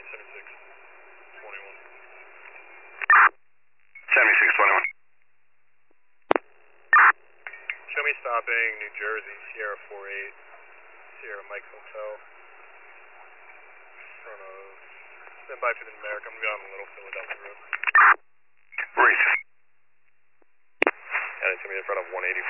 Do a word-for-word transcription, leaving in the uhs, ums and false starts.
seventy-six twenty-one. seventy-six twenty-one. Show me stopping New Jersey, Sierra four eight, Sierra Mike Hotel. Front of, stand by for the America, I'm going on a little Philadelphia road. Reese. And it's going to be in front of one eighty